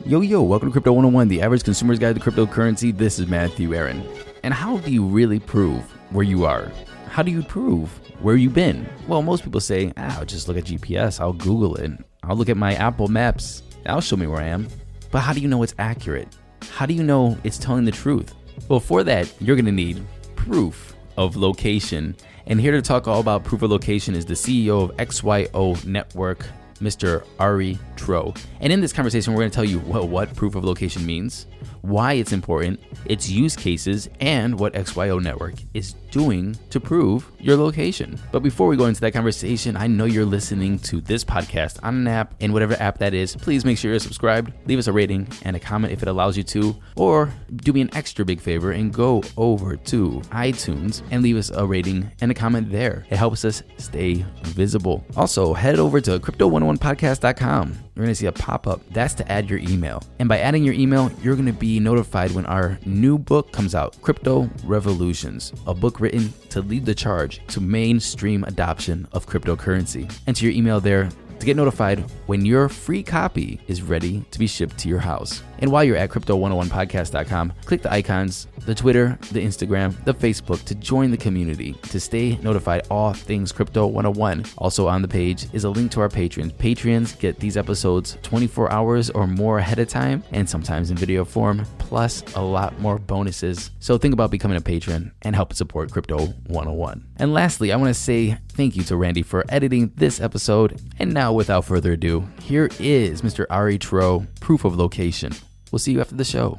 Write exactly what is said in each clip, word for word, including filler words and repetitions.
Yo, yo, welcome to Crypto one oh one, the average consumer's guide to cryptocurrency. This is Matthew Aaron. And how do you really prove where you are? How do you prove where you've been? Well, most people say, ah, I'll just look at G P S, I'll Google it, I'll look at my Apple Maps, that'll show me where I am. But how do you know it's accurate? How do you know it's telling the truth? Well, for that, you're gonna need proof of location. And here to talk all about proof of location is the C E O of X Y O Network, Mister Ari Tro. And in this conversation, we're going to tell you what, what proof of location means, why it's important, its use cases, and what X Y O Network is doing to prove your location. But before we go into that conversation, I know you're listening to this podcast on an app, and whatever app that is, please make sure you're subscribed, leave us a rating and a comment if it allows you to, or do me an extra big favor and go over to iTunes and leave us a rating and a comment there. It helps us stay visible. Also, head over to crypto one oh one podcast dot com. You're going to see a pop-up. That's to add your email. And by adding your email, you're going to be notified when our new book comes out, Crypto Revolutions, a book written to lead the charge to mainstream adoption of cryptocurrency. Enter your email there to get notified when your free copy is ready to be shipped to your house. And while you're at crypto one oh one podcast dot com, click the icons, the Twitter, the Instagram, the Facebook to join the community to stay notified all things Crypto one oh one. Also on the page is a link to our patrons. Patrons get these episodes twenty-four hours or more ahead of time, and sometimes in video form, plus a lot more bonuses. So think about becoming a patron and help support Crypto one oh one. And lastly, I want to say thank you to Randy for editing this episode. And now, without further ado, here is Mister Ari Tro, Proof of Location. We'll see you after the show.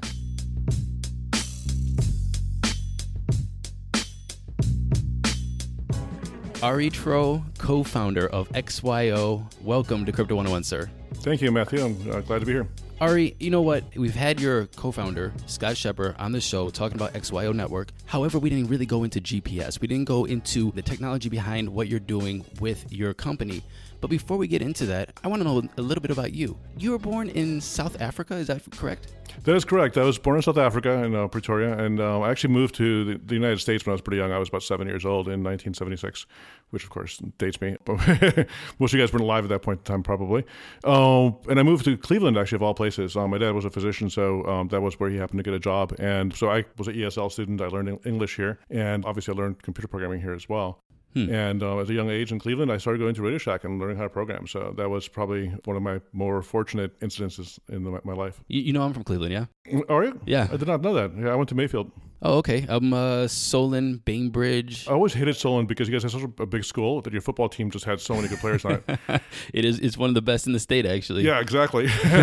Ari Tro, co-founder of X Y O. Welcome to Crypto one oh one, sir. Thank you, Matthew. I'm uh, glad to be here. Ari, you know what? We've had your co-founder, Scott Shepard, on the show talking about X Y O Network. However, we didn't really go into G P S. We didn't go into the technology behind what you're doing with your company. But before we get into that, I want to know a little bit about you. You were born in South Africa, is that correct? That is correct. I was born in South Africa, in uh, Pretoria, and uh, I actually moved to the, the United States when I was pretty young. I was about seven years old in nineteen seventy-six, which of course dates me. But most of you guys weren't alive at that point in time, probably. Uh, and I moved to Cleveland, actually, of all places. Um, my dad was a physician, so um, that was where he happened to get a job. And so I was an E S L student. I learned English here, and obviously I learned computer programming here as well. Hmm. And uh, at a young age in Cleveland, I started going to Radio Shack and learning how to program. So that was probably one of my more fortunate incidences in the, my life. You, you know I'm from Cleveland, yeah? Are you? Yeah. I did not know that. Yeah, I went to Mayfield. Oh, okay. I'm uh, Solon, Bainbridge. I always hated Solon because you guys have such a big school that your football team just had so many good players on it. It is. It's one of the best in the state, actually. Yeah, exactly.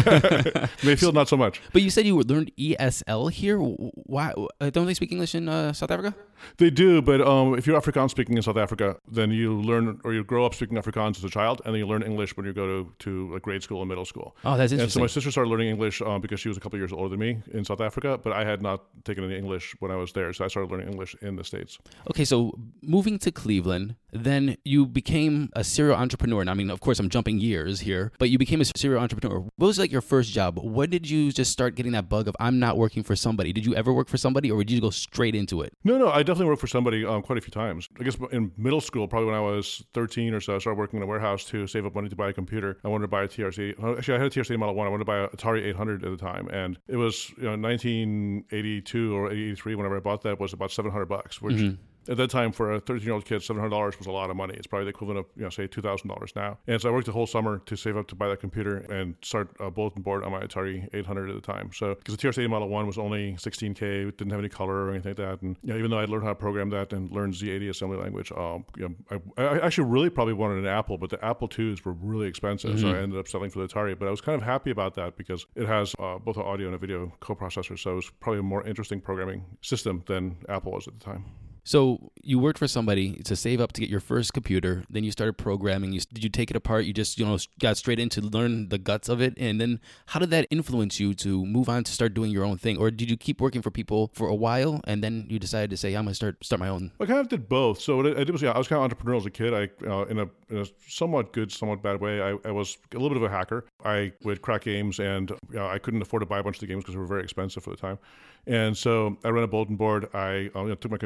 Mayfield, not so much. But you said you learned E S L here. Why? Don't they speak English in uh, South Africa? They do, but um, if you're Afrikaans speaking in South Africa, then you learn or you grow up speaking Afrikaans as a child, and then you learn English when you go to, to a grade school and middle school. Oh, that's interesting. And so my sister started learning English um, because she was a couple of years older than me in South Africa, but I had not taken any English when I was there, so I started learning English in the States. Okay, so moving to Cleveland, then you became a serial entrepreneur. And I mean, of course, I'm jumping years here, but you became a serial entrepreneur. What was like your first job? When did you just start getting that bug of I'm not working for somebody? Did you ever work for somebody, or did you go straight into it? No, no, I definitely worked for somebody um, quite a few times. I guess in middle school, probably when I was thirteen or so, I started working in a warehouse to save up money to buy a computer. I wanted to buy a T R C. Actually, I had a T R C Model one. I wanted to buy an Atari eight hundred at the time, and it was you know nineteen eighty-two or eighty-three whenever I bought that was about seven hundred bucks, which mm-hmm. at that time for a thirteen-year-old kid, seven hundred dollars was a lot of money. It's probably the equivalent of, you know, say two thousand dollars now. And so I worked the whole summer to save up to buy that computer and start a bulletin board on my Atari eight hundred at the time. So because the T R C Model one was only sixteen K, it didn't have any color or anything like that. And you know, even though I learned how to program that and learned Z eighty assembly language, um, you know, I, I actually really probably wanted an Apple, but the Apple twos were really expensive. Mm-hmm. So I ended up selling for the Atari. But I was kind of happy about that because it has uh, both an audio and a video coprocessor. So it was probably a more interesting programming system than Apple was at the time. So you worked for somebody to save up to get your first computer. Then you started programming. You, did you take it apart? You just, you know, got straight into learn the guts of it. And then how did that influence you to move on to start doing your own thing? Or did you keep working for people for a while and then you decided to say, I'm going to start start my own? I kind of did both. So what I did was, yeah, I was kind of entrepreneurial as a kid. I, uh, in, a, in a somewhat good, somewhat bad way, I, I was a little bit of a hacker. I would crack games and you know, I couldn't afford to buy a bunch of the games because they were very expensive for the time. And so I ran a bulletin board. I uh, you know, took my computer apart,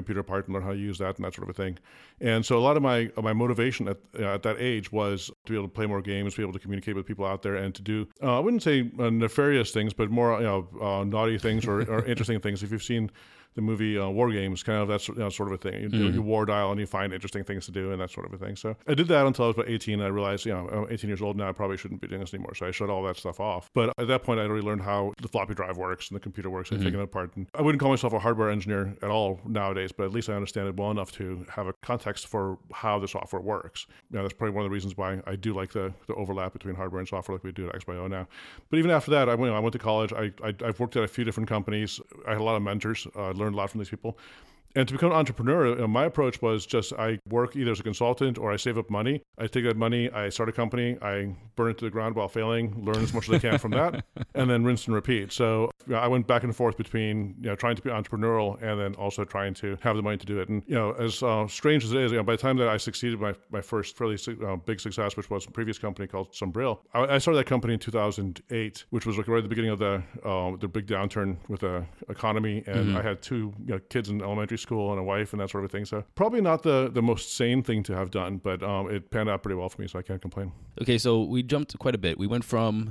and learn how to use that and that sort of a thing. And so a lot of my of my motivation at uh, at that age was to be able to play more games, be able to communicate with people out there, and to do uh, I wouldn't say uh, nefarious things, but more you know uh, naughty things or, or interesting things. If you've seen the movie uh, War Games, kind of that's you know, sort of a thing. You, mm-hmm. you war dial and you find interesting things to do and that sort of a thing. So I did that until I was about eighteen. And I realized, you know, I'm eighteen years old now. I probably shouldn't be doing this anymore. So I shut all that stuff off. But at that point, I already learned how the floppy drive works and the computer works. And mm-hmm. taking it apart. And I wouldn't call myself a hardware engineer at all nowadays, but at least I understand it well enough to have a context for how the software works. You know, that's probably one of the reasons why I do like the, the overlap between hardware and software, like we do at X Y O now. But even after that, I went, I went to college. I, I I've worked at a few different companies. I had a lot of mentors. I uh, learned a lot from these people. And to become an entrepreneur, uh, my approach was just I work either as a consultant or I save up money. I take that money, I start a company, I burn it to the ground while failing, learn as much as I can from that, and then rinse and repeat. So you know, I went back and forth between you know trying to be entrepreneurial and then also trying to have the money to do it. And you know, as uh, strange as it is, you know, by the time that I succeeded, my my first fairly uh, big success, which was a previous company called Sombril, I, I started that company in two thousand eight, which was like right at the beginning of the uh, the big downturn with the economy, and mm-hmm. I had two you know, kids in elementary school and a wife and that sort of thing. So probably not the, the most sane thing to have done, but um, it panned out pretty well for me, so I can't complain. Okay, so we jumped quite a bit. We went from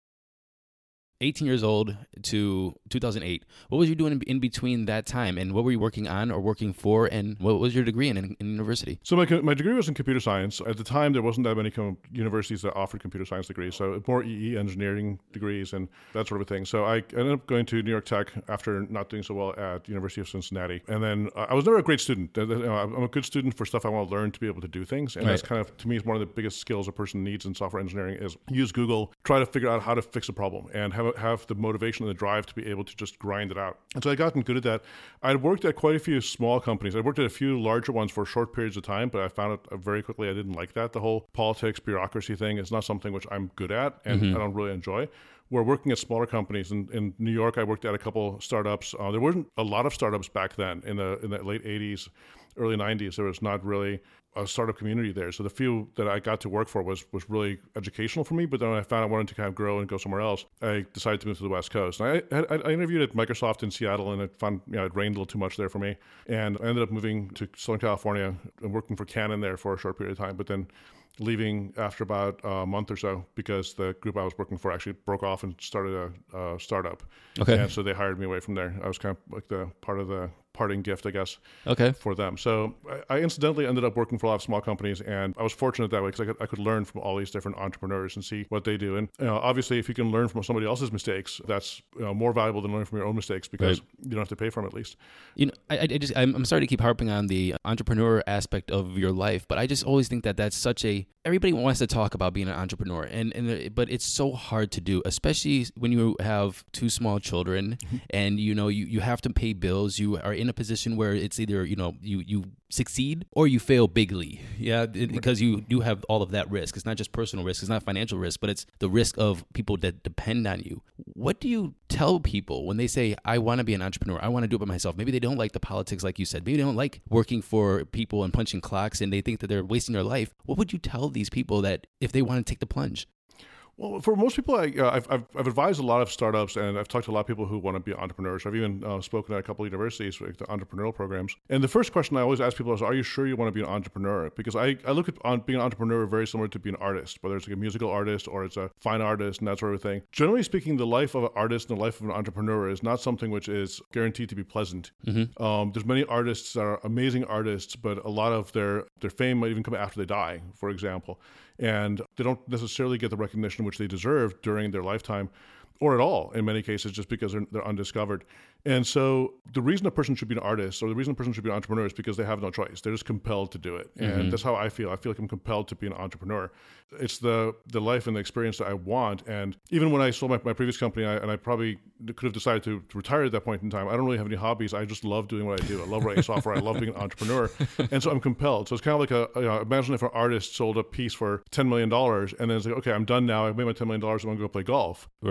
eighteen years old to two thousand eight. What was you doing in between that time, and what were you working on or working for, and what was your degree in, in, in university? So my my degree was in computer science. At the time, there wasn't that many universities that offered computer science degrees, so more E E engineering degrees and that sort of thing. So I ended up going to New York Tech after not doing so well at the University of Cincinnati. And then uh, I was never a great student. I'm a good student for stuff I want to learn to be able to do things, and right. that's kind of, to me, is one of the biggest skills a person needs in software engineering is use Google, try to figure out how to fix a problem, and have a have the motivation and the drive to be able to just grind it out. And so I gotten good at that. I'd worked at quite a few small companies. I worked at a few larger ones for short periods of time, but I found it very quickly I didn't like that. The whole politics, bureaucracy thing is not something which I'm good at and mm-hmm. I don't really enjoy. We're working at smaller companies. In, in New York, I worked at a couple startups. Uh, there weren't a lot of startups back then in the in the late eighties, early nineties. There was not really a startup community there. So the few that I got to work for was was really educational for me. But then when I found I wanted to kind of grow and go somewhere else, I decided to move to the West Coast. And I, I, I interviewed at Microsoft in Seattle, and it found you know it rained a little too much there for me. And I ended up moving to Southern California and working for Canon there for a short period of time. But then leaving after about a month or so because the group I was working for actually broke off and started a, a startup. Okay. And so they hired me away from there. I was kind of like the part of the parting gift, I guess, okay. for them. So I, I incidentally ended up working for a lot of small companies, and I was fortunate that way because I could, I could learn from all these different entrepreneurs and see what they do. And you know, obviously, if you can learn from somebody else's mistakes, that's you know, more valuable than learning from your own mistakes because right. you don't have to pay for them at least. You know, I, I just I'm, I'm sorry to keep harping on the entrepreneur aspect of your life, but I just always think that that's such a everybody wants to talk about being an entrepreneur, and and but it's so hard to do, especially when you have two small children, mm-hmm. and you know you, you have to pay bills. You are in a position where it's either you know you you succeed or you fail bigly, yeah, because you do have all of that risk. It's not just personal risk, it's not financial risk, but it's the risk of people that depend on you. What do you tell people when they say, I want to be an entrepreneur, I want to do it by myself? Maybe they don't like the politics like you said, maybe they don't like working for people and punching clocks and they think that they're wasting their life. What would you tell these people that if they want to take the plunge? Well, for most people, I, uh, I've, I've I've advised a lot of startups, and I've talked to a lot of people who want to be entrepreneurs. I've even uh, spoken at a couple of universities, like the entrepreneurial programs. And the first question I always ask people is, are you sure you want to be an entrepreneur? Because I, I look at on being an entrepreneur very similar to being an artist, whether it's like a musical artist or it's a fine artist and that sort of thing. Generally speaking, the life of an artist and the life of an entrepreneur is not something which is guaranteed to be pleasant. Mm-hmm. Um, there's many artists that are amazing artists, but a lot of their, their fame might even come after they die, for example. And they don't necessarily get the recognition which they deserve during their lifetime, or at all in many cases, just because they're, they're undiscovered. And so the reason a person should be an artist or the reason a person should be an entrepreneur is because they have no choice. They're just compelled to do it. And mm-hmm. that's how I feel. I feel like I'm compelled to be an entrepreneur. It's the the life and the experience that I want. And even when I sold my, my previous company, I, and I probably could have decided to, to retire at that point in time, I don't really have any hobbies. I just love doing what I do. I love writing software. I love being an entrepreneur. And so I'm compelled. So it's kind of like a, you know, imagine if an artist sold a piece for ten million dollars and then it's like, okay, I'm done now. I've made my ten million dollars. I'm going to go play golf. Right. A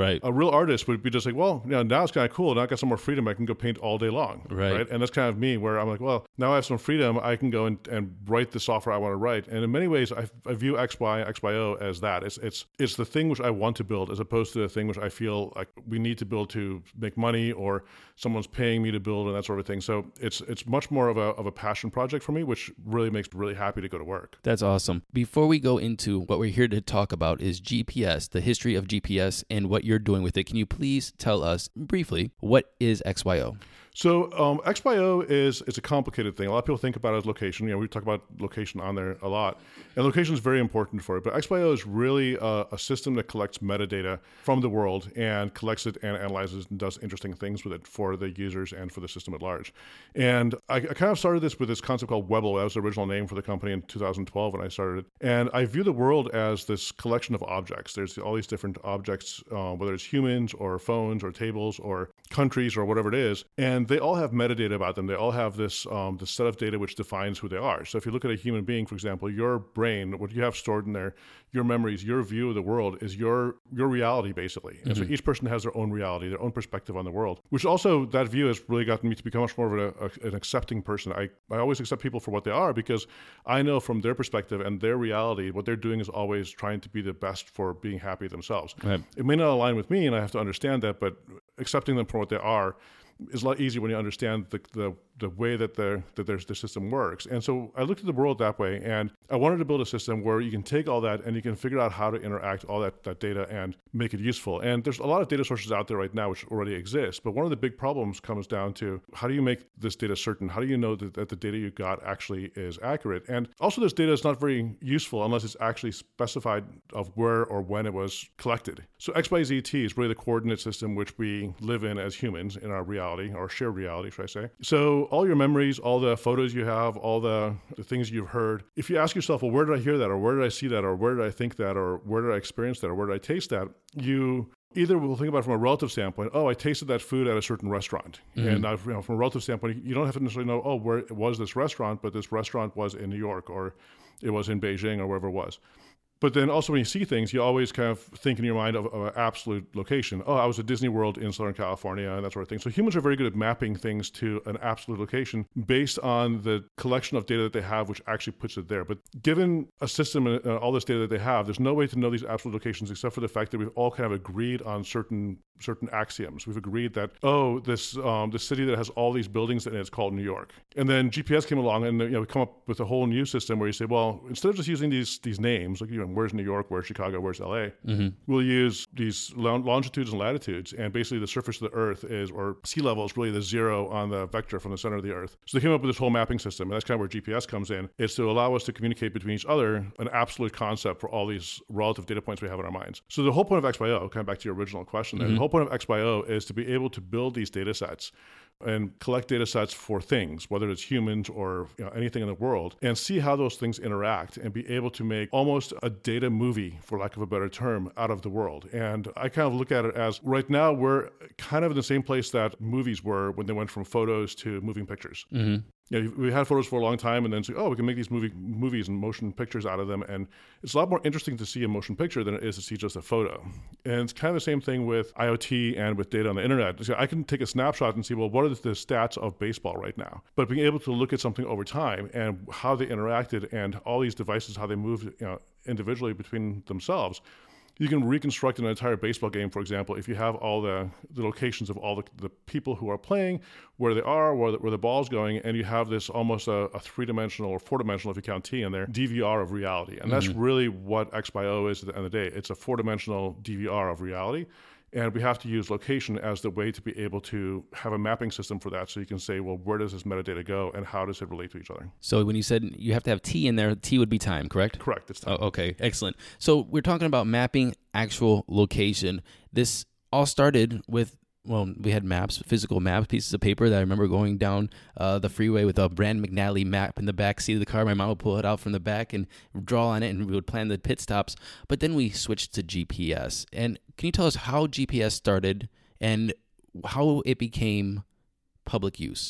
real artist would be just like, well, you know, now it's kind of cool. Now I got some more freedom. I can go paint all day long. Right. right. And that's kind of me, where I'm like, well, now I have some freedom. I can go and, and write the software I want to write. And in many ways, I, I view X Y, X Y O as that. It's it's it's the thing which I want to build, as opposed to the thing which I feel like we need to build to make money, or someone's paying me to build, and that sort of thing. So it's it's much more of a of a passion project for me, which really makes me really happy to go to work. That's awesome. Before we go into what we're here to talk about is G P S, the history of G P S and what you're doing with it. Can you please tell us briefly, what is X Y O? So um, X Y O is it's a complicated thing. A lot of people think about it as location. You know, we talk about location on there a lot, and location is very important for it. But X Y O is really a, a system that collects metadata from the world and collects it and analyzes and does interesting things with it for the users and for the system at large. And I, I kind of started this with this concept called Webble. That was the original name for the company in two thousand twelve when I started it. And I view the world as this collection of objects. There's all these different objects, uh, whether it's humans or phones or tables or countries or whatever it is, and they all have metadata about them. They all have this um, this set of data which defines who they are. So if you look at a human being, for example, your brain, what you have stored in there, your memories, your view of the world is your your reality, basically. And mm-hmm. so each person has their own reality, their own perspective on the world, which also, that view has really gotten me to become much more of a, a, an accepting person. I, I always accept people for what they are, because I know from their perspective and their reality, what they're doing is always trying to be the best for being happy themselves. Right. It may not align with me, and I have to understand that, but accepting them for what they are is a lot easier when you understand the the, the way that the that there's the system works. And so I looked at the world that way, and I wanted to build a system where you can take all that and you can figure out how to interact all that, that data and make it useful. And there's a lot of data sources out there right now which already exist, but one of the big problems comes down to, how do you make this data certain? How do you know that, that the data you got actually is accurate? And also, this data is not very useful unless it's actually specified of where or when it was collected. So X Y Z T is really the coordinate system which we live in as humans in our reality, or shared reality, should I say. So all your memories, all the photos you have, all the, the things you've heard, if you ask yourself, well, where did I hear that? Or where did I see that? Or where did I think that? Or where did I experience that? Or where did I taste that? You either will think about it from a relative standpoint. Oh, I tasted that food at a certain restaurant. Mm-hmm. And now, you know, from a relative standpoint, you don't have to necessarily know, oh, where it was this restaurant, but this restaurant was in New York, or it was in Beijing, or wherever it was. But then also, when you see things, you always kind of think in your mind of, of an absolute location. Oh, I was at Disney World in Southern California, and that sort of thing. So humans are very good at mapping things to an absolute location based on the collection of data that they have, which actually puts it there. But given a system and uh, all this data that they have, there's no way to know these absolute locations except for the fact that we've all kind of agreed on certain certain axioms. We've agreed that, oh, this um, this city that has all these buildings in it is called New York. And then G P S came along, and you know, we come up with a whole new system where you say, well, instead of just using these these names, like, you know, where's New York, where's Chicago, where's L A, mm-hmm. we'll use these longitudes and latitudes, and basically the surface of the Earth is, or sea level is really the zero on the vector from the center of the Earth. So they came up with this whole mapping system, and that's kind of where G P S comes in. It's to allow us to communicate between each other, an absolute concept for all these relative data points we have in our minds. So the whole point of X Y O, kind of back to your original question there, mm-hmm. the whole point of X Y O is to be able to build these data sets and collect data sets for things, whether it's humans or, you know, anything in the world, and see how those things interact and be able to make almost a data movie, for lack of a better term, out of the world. And I kind of look at it as, right now, we're kind of in the same place that movies were when they went from photos to moving pictures. Mm-hmm. You know, we had photos for a long time, and then say, oh, we can make these movie movies and motion pictures out of them. And it's a lot more interesting to see a motion picture than it is to see just a photo. And it's kind of the same thing with IoT and with data on the internet. So I can take a snapshot and see, well, what are the stats of baseball right now? But being able to look at something over time and how they interacted and all these devices, how they moved, you know, individually between themselves, you can reconstruct an entire baseball game, for example, if you have all the, the locations of all the, the people who are playing, where they are, where the, where the ball's going, and you have this almost a, a three-dimensional or four-dimensional, if you count T in there, D V R of reality. And mm-hmm. that's really what X Y O is at the end of the day. It's a four-dimensional D V R of reality. And we have to use location as the way to be able to have a mapping system for that, so you can say, well, where does this metadata go and how does it relate to each other? So when you said you have to have T in there, T would be time, correct? Correct. It's time. Oh, okay, excellent. So we're talking about mapping actual location. This all started with, well, we had maps, physical maps, pieces of paper that I remember going down uh, the freeway with a Brand McNally map in the back seat of the car. My mom would pull it out from the back and draw on it, and we would plan the pit stops. But then we switched to G P S. And can you tell us how G P S started and how it became public use?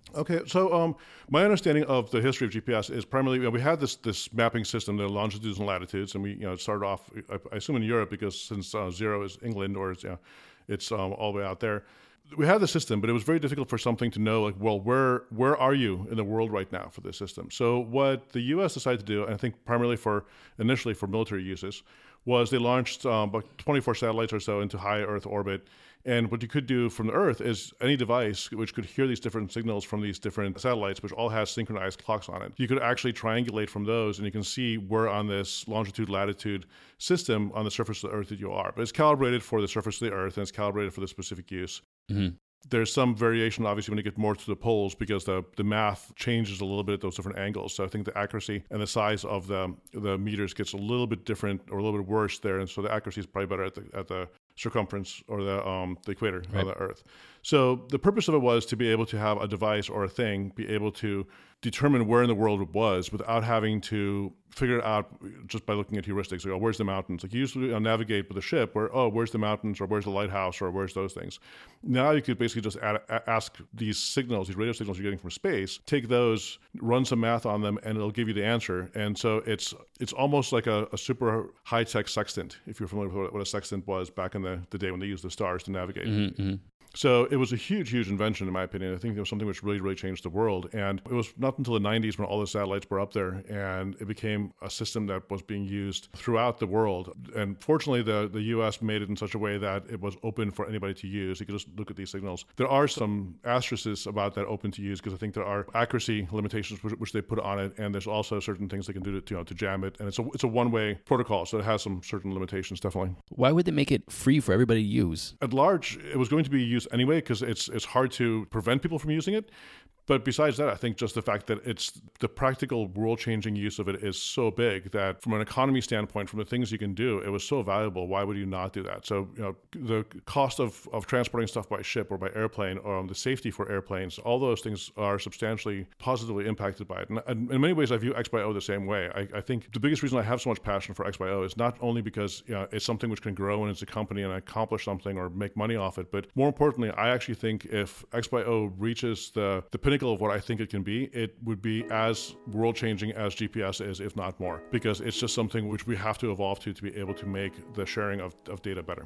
Okay, so um, my understanding of the history of G P S is primarily, you know, we had this this mapping system, the longitudes and latitudes, and we you know started off, I, I assume in Europe because since uh, zero is England or it's, you know, it's um, all the way out there. We had the system, but it was very difficult for something to know, like, well, where where are you in the world right now for this system? So what the U S decided to do, and I think primarily for initially for military uses, was they launched um, about twenty-four satellites or so into high Earth orbit. And what you could do from the Earth is any device which could hear these different signals from these different satellites, which all has synchronized clocks on it. You could actually triangulate from those, and you can see where on this longitude, latitude system on the surface of the Earth that you are. But it's calibrated for the surface of the Earth, and it's calibrated for the specific use. Mm-hmm. There's some variation, obviously, when you get more to the poles because the, the math changes a little bit at those different angles. So I think the accuracy and the size of the the meters gets a little bit different or a little bit worse there. And so the accuracy is probably better at the at the circumference or the um, the equator right. of the Earth. So the purpose of it was to be able to have a device or a thing be able to determine where in the world it was without having to figure it out just by looking at heuristics. Like, oh, where's the mountains? Like you usually navigate with a ship where, oh, where's the mountains or where's the lighthouse or where's those things. Now you could basically just add, ask these signals, these radio signals you're getting from space, take those, run some math on them, and it'll give you the answer. And so it's it's almost like a, a super high-tech sextant, if you're familiar with what a sextant was back in the, the day when they used the stars to navigate. Mm-hmm, mm-hmm. So it was a huge, huge invention, in my opinion. I think it was something which really, really changed the world. And it was not until the nineties when all the satellites were up there and it became a system that was being used throughout the world. And fortunately, the, the U S made it in such a way that it was open for anybody to use. You could just look at these signals. There are some asterisks about that open to use because I think there are accuracy limitations which, which they put on it. And there's also certain things they can do to, you know, to jam it. And it's a, it's a one-way protocol, so it has some certain limitations, definitely. Why would they make it free for everybody to use? At large, it was going to be used anyway because it's it's hard to prevent people from using it. But besides that, I think just the fact that it's the practical world-changing use of it is so big that from an economy standpoint, from the things you can do, it was so valuable. Why would you not do that? So, you know, the cost of, of transporting stuff by ship or by airplane, or um, the safety for airplanes, all those things are substantially positively impacted by it. And, and in many ways, I view X Y O the same way. I, I think the biggest reason I have so much passion for X Y O is not only because, you know, it's something which can grow and it's a company and accomplish something or make money off it, but more importantly, I actually think if X Y O reaches the, the pinnacle of what I think it can be, it would be as world-changing as G P S is, if not more, because it's just something which we have to evolve to to be able to make the sharing of, of data better.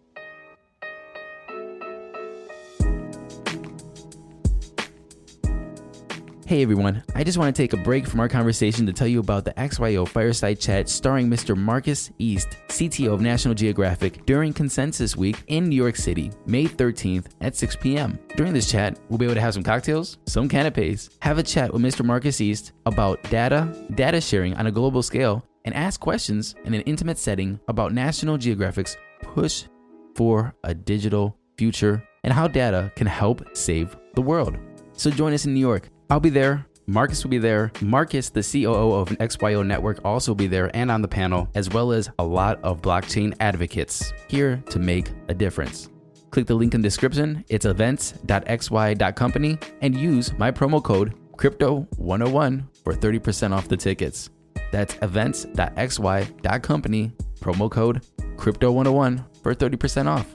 Hey everyone, I just want to take a break from our conversation to tell you about the X Y O Fireside Chat starring Mister Marcus East, C T O of National Geographic, during Consensus Week in New York City, May thirteenth at six p.m. During this chat, we'll be able to have some cocktails, some canapes, have a chat with Mister Marcus East about data, data sharing on a global scale, and ask questions in an intimate setting about National Geographic's push for a digital future and how data can help save the world. So join us in New York. I'll be there. Marcus will be there. Marcus, the C O O of X Y O Network, also be there and on the panel, as well as a lot of blockchain advocates here to make a difference. Click the link in the description. It's events dot x y dot company and use my promo code crypto one oh one for thirty percent off the tickets. That's events dot x y dot company, promo code crypto one oh one for thirty percent off.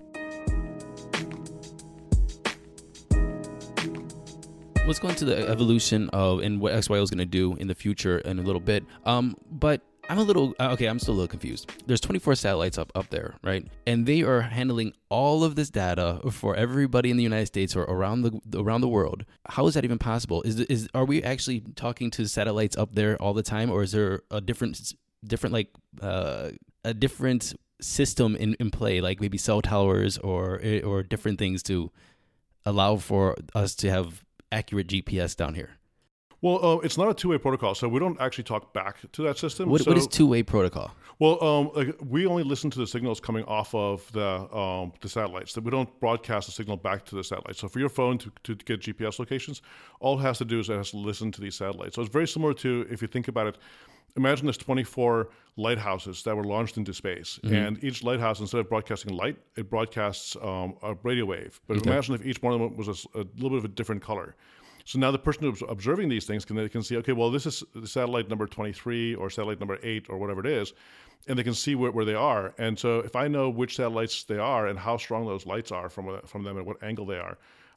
Let's go into the evolution of and what X Y O is going to do in the future in a little bit. Um, but I'm a little, okay, I'm still a little confused. There's twenty-four satellites up, up there, right? And they are handling all of this data for everybody in the United States or around the around the world. How is that even possible? Is is are we actually talking to satellites up there all the time, or is there a different different like uh, a different system in, in play, like maybe cell towers or or different things to allow for us to have accurate G P S down here? Well, uh, it's not a two-way protocol, so we don't actually talk back to that system. What, so, what is two-way protocol? Well, um, like, we only listen to the signals coming off of the um, the satellites. We don't broadcast the signal back to the satellites. So for your phone to, to get G P S locations, all it has to do is it has to listen to these satellites. So it's very similar to, if you think about it, imagine there's twenty-four lighthouses that were launched into space. Mm-hmm. And each lighthouse, instead of broadcasting light, it broadcasts um, a radio wave. But okay. Imagine if each one of them was a, a little bit of a different color. So now the person who's observing these things can, they can see, okay, well, this is satellite number twenty-three or satellite number eight or whatever it is, and they can see where, where they are. And so if I know which satellites they are and how strong those lights are from from them and what angle they are,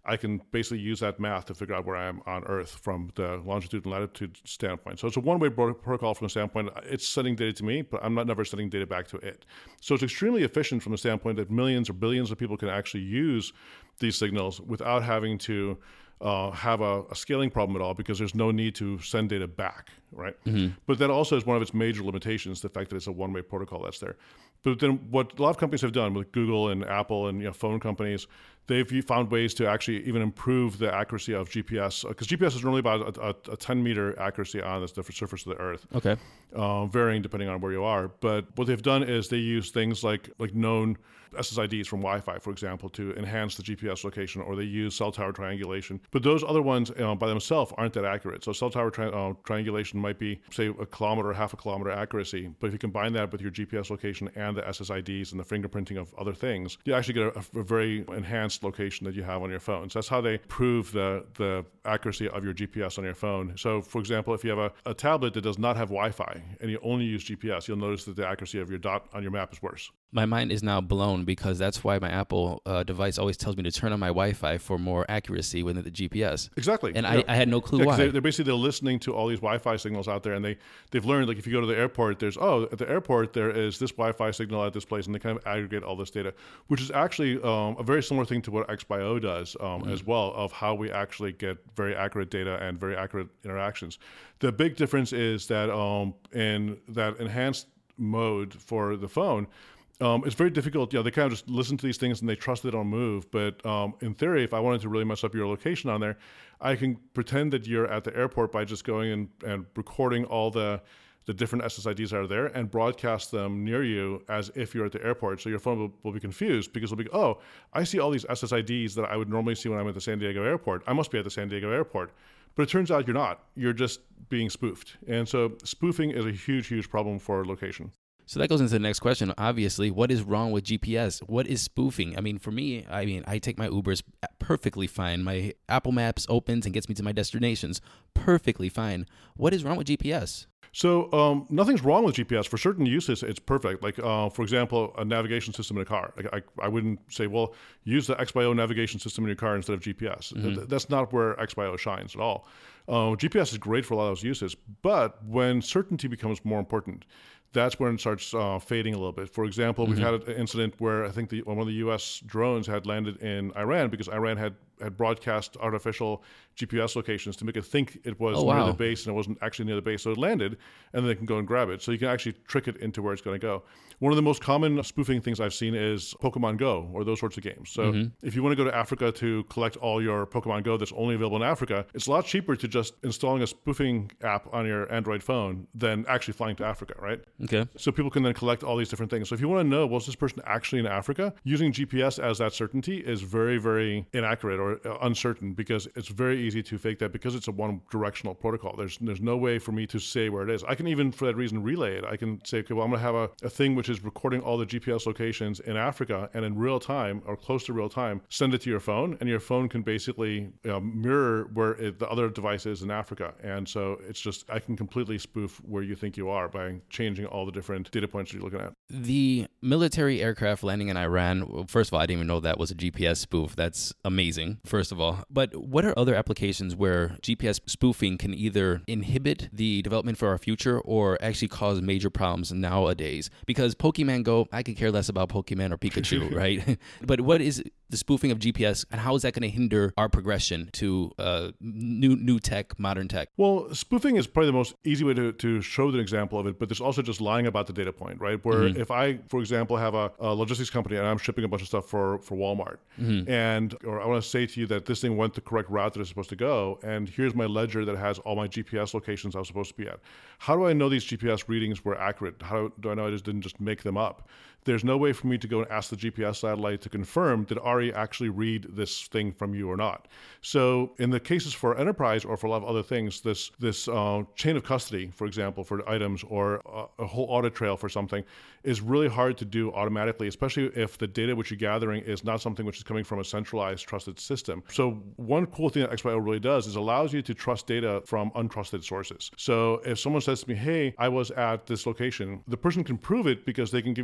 I can basically use that math to figure out where I am on Earth from the longitude and latitude standpoint. So it's a one-way protocol from the standpoint, it's sending data to me, but I'm not never sending data back to it. So it's extremely efficient from the standpoint that millions or billions of people can actually use these signals without having to uh, have a, a scaling problem at all, because there's no need to send data back, right? Mm-hmm. But that also is one of its major limitations, the fact that it's a one-way protocol that's there. But then what a lot of companies have done with Google and Apple and you know, phone companies, they've found ways to actually even improve the accuracy of G P S, because G P S is normally about a, a, a ten meter accuracy on the surface of the Earth. Okay. Uh, varying depending on where you are. But what they've done is they use things like like known S S I Ds from Wi-Fi, for example, to enhance the G P S location, or they use cell tower triangulation. But those other ones you know, by themselves aren't that accurate. So cell tower tri- uh, triangulation might be, say, a kilometer or half a kilometer accuracy. But if you combine that with your G P S location and the S S I Ds and the fingerprinting of other things, you actually get a, a very enhanced location that you have on your phone. So that's how they prove the, the accuracy of your G P S on your phone. So, for example, if you have a, a tablet that does not have Wi-Fi and you only use G P S, you'll notice that the accuracy of your dot on your map is worse. My mind is now blown, because that's why my Apple uh, device always tells me to turn on my Wi-Fi for more accuracy within the G P S. Exactly. And yeah. I, I had no clue yeah, why. They're, they're basically they're listening to all these Wi-Fi signals out there, and they, they've learned, like if you go to the airport, there's, oh, at the airport there is this Wi-Fi signal at this place, and they kind of aggregate all this data, which is actually um, a very similar thing to what X B I O does um, mm. as well, of how we actually get very accurate data and very accurate interactions. The big difference is that um, in that enhanced mode for the phone, Um, it's very difficult. You know, they kind of just listen to these things and they trust they don't move. But um, in theory, if I wanted to really mess up your location on there, I can pretend that you're at the airport by just going and, and recording all the the different S S I Ds that are there and broadcast them near you as if you're at the airport. So your phone will, will be confused, because it'll be, oh, I see all these S S I Ds that I would normally see when I'm at the San Diego airport. I must be at the San Diego airport. But it turns out you're not. You're just being spoofed. And so spoofing is a huge, huge problem for location. So that goes into the next question. Obviously, what is wrong with G P S? What is spoofing? I mean, for me, I mean, I take my Ubers perfectly fine. My Apple Maps opens and gets me to my destinations perfectly fine. What is wrong with G P S? So um, nothing's wrong with G P S. For certain uses, it's perfect. Like, uh, for example, a navigation system in a car. Like, I, I wouldn't say, well, use the X B I O navigation system in your car instead of G P S. Mm-hmm. Th- that's not where X B I O shines at all. Uh, G P S is great for a lot of those uses. But when certainty becomes more important, that's when it starts uh, fading a little bit. For example, mm-hmm. we've had an incident where I think the, one of the U S drones had landed in Iran because Iran had, had broadcast artificial G P S locations to make it think it was oh, near wow. the base, and it wasn't actually near the base. So it landed, and then they can go and grab it. So you can actually trick it into where it's going to go. One of the most common spoofing things I've seen is Pokemon Go or those sorts of games. So mm-hmm. if you want to go to Africa to collect all your Pokemon Go that's only available in Africa, it's a lot cheaper to just installing a spoofing app on your Android phone than actually flying to Africa, right? Okay. So people can then collect all these different things. So if you want to know, well, is this person actually in Africa? Using G P S as that certainty is very, very inaccurate or uncertain, because it's very easy to fake that, because it's a one-directional protocol. There's there's no way for me to say where it is. I can even, for that reason, relay it. I can say, okay, well, I'm going to have a, a thing which is recording all the G P S locations in Africa, and in real time or close to real time, send it to your phone, and your phone can basically you know, mirror where it, the other device is in Africa. And so it's just, I can completely spoof where you think you are by changing all the different data points that you're looking at. The military aircraft landing in Iran, well, first of all, I didn't even know that was a G P S spoof. That's amazing, first of all. But what are other applications where G P S spoofing can either inhibit the development for our future or actually cause major problems nowadays? Because Pokemon Go, I could care less about Pokemon or Pikachu, right? But what is the spoofing of G P S, and how is that going to hinder our progression to uh, new new tech, modern tech? Well, spoofing is probably the most easy way to, to show the example of it, but there's also just lying about the data point, right? Where mm-hmm. if I, for example, have a, a logistics company and I'm shipping a bunch of stuff for, for Walmart, mm-hmm. and or I want to say to you that this thing went the correct route that it's supposed to go, and here's my ledger that has all my G P S locations I was supposed to be at. How do I know these G P S readings were accurate? How do I know I just didn't just make them up? There's no way for me to go and ask the G P S satellite to confirm, did Ari actually read this thing from you or not? So in the cases for enterprise or for a lot of other things, this this uh, chain of custody, for example, for items, or a, a whole audit trail for something, is really hard to do automatically, especially if the data which you're gathering is not something which is coming from a centralized, trusted system. So one cool thing that X B I O really does is allows you to trust data from untrusted sources. So if someone says to me, hey, I was at this location, the person can prove it because they can give me the support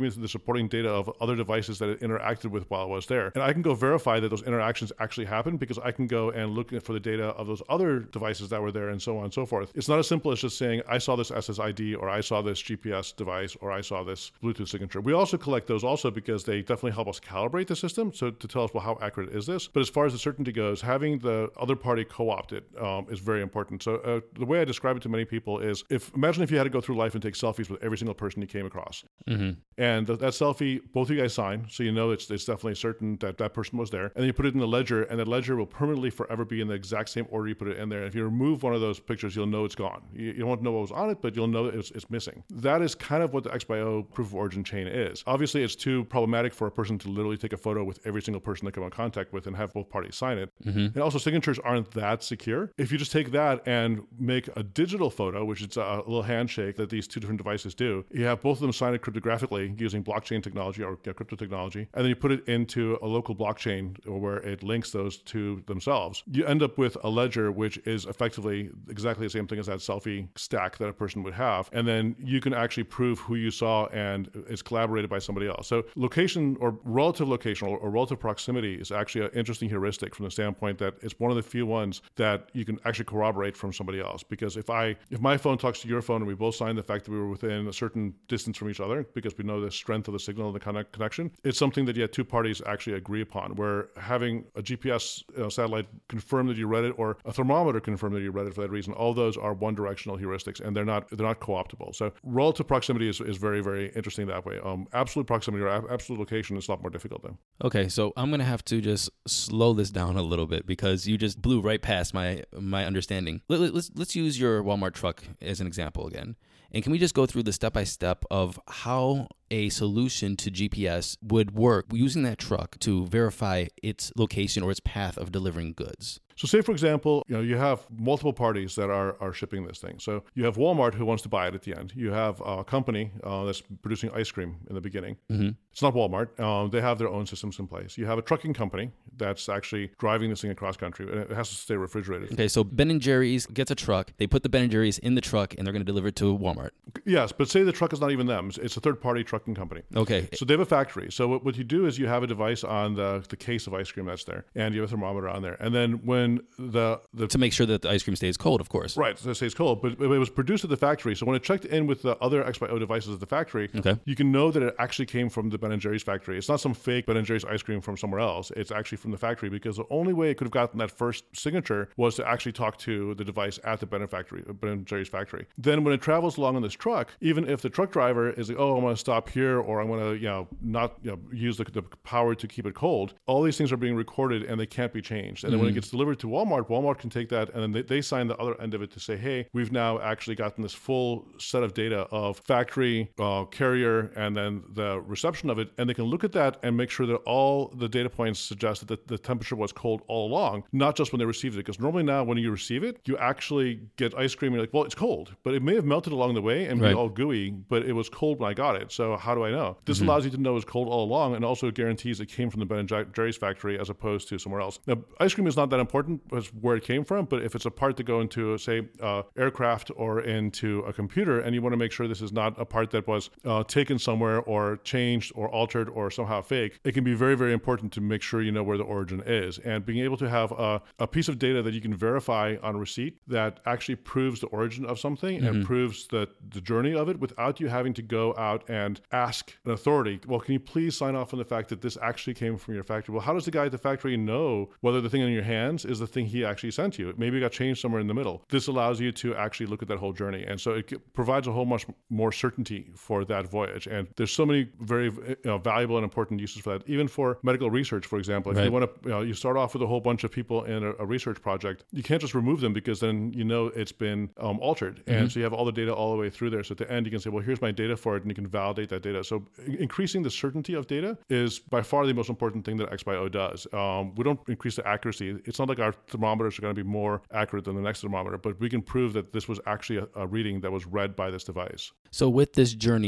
reporting data of other devices that it interacted with while it was there. And I can go verify that those interactions actually happened because I can go and look for the data of those other devices that were there and so on and so forth. It's not as simple as just saying, I saw this S S I D or I saw this G P S device or I saw this Bluetooth signature. We also collect those also because they definitely help us calibrate the system, so to tell us, well, how accurate is this? But as far as the certainty goes, having the other party co-opt it um, is very important. So uh, the way I describe it to many people is, if imagine if you had to go through life and take selfies with every single person you came across. Mm-hmm. And th- that selfie, both of you guys sign, so you know it's, it's definitely certain that that person was there. And then you put it in the ledger, and the ledger will permanently forever be in the exact same order you put it in there. And if you remove one of those pictures, you'll know it's gone. You, you won't know what was on it, but you'll know that it's, it's missing. That is kind of what the X by O proof of origin chain is. Obviously, it's too problematic for a person to literally take a photo with every single person they come in contact with and have both parties sign it. Mm-hmm. And also, signatures aren't that secure. If you just take that and make a digital photo, which is a little handshake that these two different devices do, you have both of them sign it cryptographically using blockchain technology or yeah, crypto technology, and then you put it into a local blockchain where it links those two themselves. You end up with a ledger which is effectively exactly the same thing as that selfie stack that a person would have. And then you can actually prove who you saw and it's collaborated by somebody else. So location or relative location or, or relative proximity is actually an interesting heuristic from the standpoint that it's one of the few ones that you can actually corroborate from somebody else. Because if I, if my phone talks to your phone and we both sign the fact that we were within a certain distance from each other because we know the strength of the signal and the connect connection, it's something that yet two parties actually agree upon, where having a G P S you know, satellite confirm that you read it or a thermometer confirm that you read it for that reason, all those are one directional heuristics and they're not they're not co-optable. So relative proximity is, is very, very interesting that way. Um, absolute proximity or a- absolute location is a lot more difficult then. Okay, so I'm going to have to just slow this down a little bit because you just blew right past my my understanding. Let, let's let's use your Walmart truck as an example again. And can we just go through the step-by-step of how a solution to G P S would work using that truck to verify its location or its path of delivering goods? So say, for example, you know, you have multiple parties that are, are shipping this thing. So you have Walmart who wants to buy it at the end. You have a company uh, that's producing ice cream in the beginning. Mm-hmm. It's not Walmart. Um, they have their own systems in place. You have a trucking company that's actually driving this thing across country, and it has to stay refrigerated. Okay, so Ben and Jerry's gets a truck. They put the Ben and Jerry's in the truck, and they're going to deliver it to Walmart. Yes, but say the truck is not even them. It's a third-party trucking company. Okay. So they have a factory. So what, what you do is you have a device on the, the case of ice cream that's there, and you have a thermometer on there. And then when the... the to make sure that the ice cream stays cold, of course. Right, so it stays cold. But it was produced at the factory. So when it checked in with the other X by O devices at the factory, okay, you can know that it actually came from the Ben and Jerry's factory. It's not some fake Ben and Jerry's ice cream from somewhere else. It's actually from the factory, because the only way it could have gotten that first signature was to actually talk to the device at the Ben and, factory, Ben and Jerry's factory. Then when it travels along on this truck, even if the truck driver is like, oh, I'm going to stop here, or I'm going to, you know, not you know, use the, the power to keep it cold, all these things are being recorded and they can't be changed. And mm-hmm. then when it gets delivered to Walmart, Walmart can take that and then they, they sign the other end of it to say, hey, we've now actually gotten this full set of data of factory, uh, carrier, and then the reception of it. And they can look at that and make sure that all the data points suggest that the, the temperature was cold all along, not just when they received it. Because normally now when you receive it, you actually get ice cream and you're like, well, it's cold, but it may have melted along the way and right. be all gooey, but it was cold when I got it. So how do I know? This mm-hmm. allows you to know it's cold all along, and also guarantees it came from the Ben and Jerry's factory as opposed to somewhere else. Now, ice cream is not that important as where it came from, but if it's a part that go into, say, uh, aircraft or into a computer, and you want to make sure this is not a part that was uh, taken somewhere or changed or altered or somehow fake, it can be very, very important to make sure you know where the origin is. And being able to have a, a piece of data that you can verify on receipt that actually proves the origin of something mm-hmm. and proves the, the journey of it without you having to go out and ask an authority, well, can you please sign off on the fact that this actually came from your factory? Well, how does the guy at the factory know whether the thing in your hands is the thing he actually sent you? Maybe it got changed somewhere in the middle. This allows you to actually look at that whole journey. And so it provides a whole much more certainty for that voyage. And there's so many very you know, valuable and important uses for that. Even for medical research, for example, if right. you want to, you know, you start off with a whole bunch of people in a, a research project, you can't just remove them because then you know it's been um, altered. Mm-hmm. And so you have all the data all the way through there. So at the end, you can say, well, here's my data for it, and you can validate that data. So increasing the certainty of data is by far the most important thing that X by O does. Um, we don't increase the accuracy. It's not like our thermometers are going to be more accurate than the next thermometer, but we can prove that this was actually a, a reading that was read by this device. So with this journey